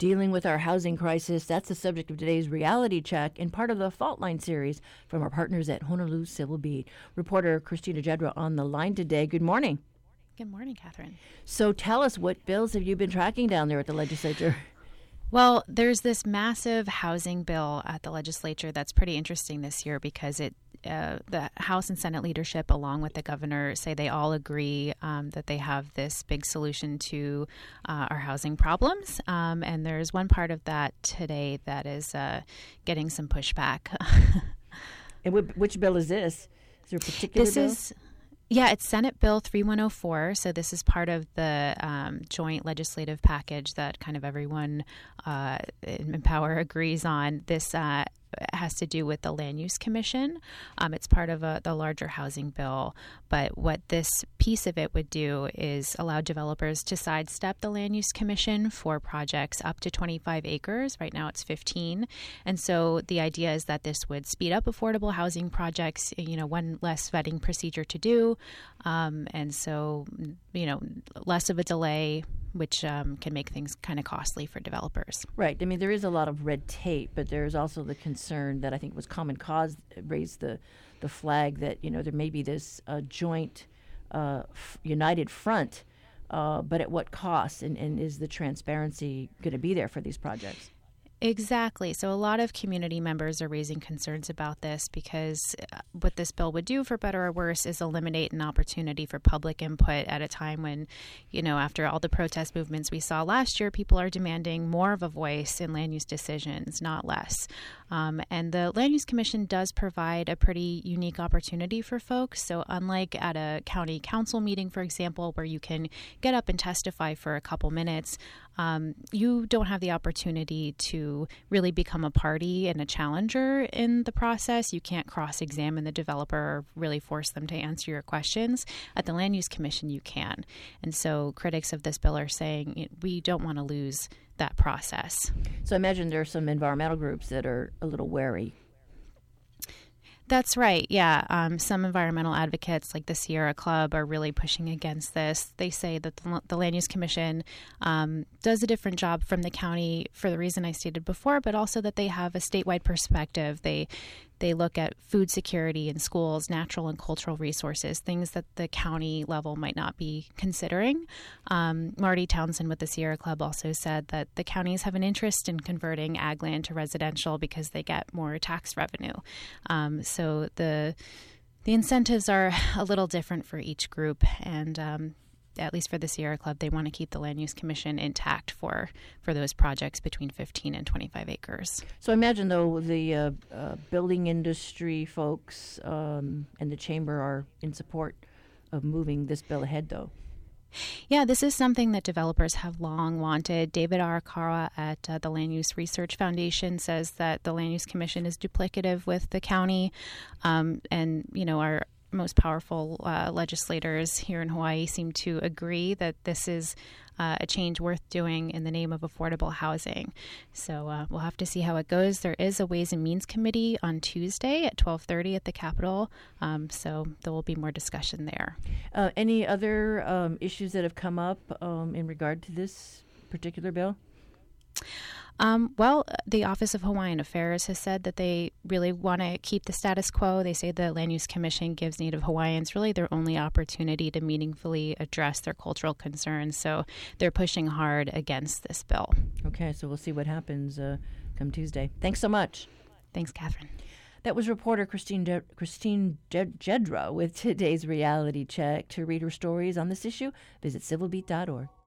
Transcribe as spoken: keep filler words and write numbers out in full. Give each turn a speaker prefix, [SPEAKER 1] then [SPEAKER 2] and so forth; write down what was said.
[SPEAKER 1] Dealing with our housing crisis, that's the subject of today's reality check and part of the Fault Line series from our partners at Honolulu Civil Beat. Reporter Christina Jedra on the line today. Good morning.
[SPEAKER 2] Good morning, Catherine.
[SPEAKER 1] So tell us, what bills have you been tracking down there at the legislature?
[SPEAKER 2] Well, there's this massive housing bill at the legislature that's pretty interesting this year because it uh, the House and Senate leadership, along with the governor, say they all agree um, that they have this big solution to uh, our housing problems. Um, and there's one part of that today that is uh, getting some pushback.
[SPEAKER 1] And wh- which bill is this? Is there a particular
[SPEAKER 2] this
[SPEAKER 1] bill?
[SPEAKER 2] Is, Yeah, it's Senate Bill thirty-one oh four. So this is part of the um, joint legislative package that kind of everyone uh, in power agrees on. This uh, has to do with the Land Use Commission. Um, it's part of a, the larger housing bill. But what this piece of it would do is allow developers to sidestep the Land Use Commission for projects up to twenty-five acres. Right now it's fifteen. And so the idea is that this would speed up affordable housing projects, you know, one less vetting procedure to do. Um, and so, you know, less of a delay, which um, can make things kind of costly for developers.
[SPEAKER 1] Right. I mean, there is a lot of red tape, but there's also the concern that I think was Common Cause raised the, the flag that, you know, there may be this uh, joint uh, f- united front, uh, but at what cost? And, and is the transparency going to be there for these projects?
[SPEAKER 2] Exactly. So a lot of community members are raising concerns about this because what this bill would do, for better or worse, is eliminate an opportunity for public input at a time when, you know, after all the protest movements we saw last year, people are demanding more of a voice in land use decisions, not less. Um, and the Land Use Commission does provide a pretty unique opportunity for folks. So unlike at a county council meeting, for example, where you can get up and testify for a couple minutes, um, you don't have the opportunity to really become a party and a challenger in the process. You can't cross-examine the developer or really force them to answer your questions. At the Land Use Commission, you can. And so critics of this bill are saying we don't want to lose that process.
[SPEAKER 1] So I imagine there are some environmental groups that are a little wary.
[SPEAKER 2] That's right. Yeah. Um, some environmental advocates like the Sierra Club are really pushing against this. They say that the, the Land Use Commission um, does a different job from the county for the reason I stated before, but also that they have a statewide perspective. They They look at food security in schools, natural and cultural resources, things that the county level might not be considering. Um, Marty Townsend with the Sierra Club also said that the counties have an interest in converting ag land to residential because they get more tax revenue. Um, so the the incentives are a little different for each group, and um, at least for the Sierra Club, they want to keep the Land Use Commission intact for, for those projects between fifteen and twenty-five acres.
[SPEAKER 1] So I imagine, though, the uh, uh, building industry folks um, and the chamber are in support of moving this bill ahead, though.
[SPEAKER 2] Yeah, this is something that developers have long wanted. David Arakawa at uh, the Land Use Research Foundation says that the Land Use Commission is duplicative with the county, um, and, you know, our most powerful uh, legislators here in Hawaii seem to agree that this is uh, a change worth doing in the name of affordable housing. So uh, we'll have to see how it goes. There is a Ways and Means Committee on Tuesday at twelve thirty at the Capitol, um, so there will be more discussion there.
[SPEAKER 1] Uh, any other um, issues that have come up um, in regard to this particular bill?
[SPEAKER 2] Um, well, the Office of Hawaiian Affairs has said that they really want to keep the status quo. They say the Land Use Commission gives Native Hawaiians really their only opportunity to meaningfully address their cultural concerns. So they're pushing hard against this bill.
[SPEAKER 1] Okay, so we'll see what happens uh, come Tuesday. Thanks so much.
[SPEAKER 2] Thanks, Catherine.
[SPEAKER 1] That was reporter Christine De- Christine Je- Jedra with today's reality check. To read her stories on this issue, visit civil beat dot org.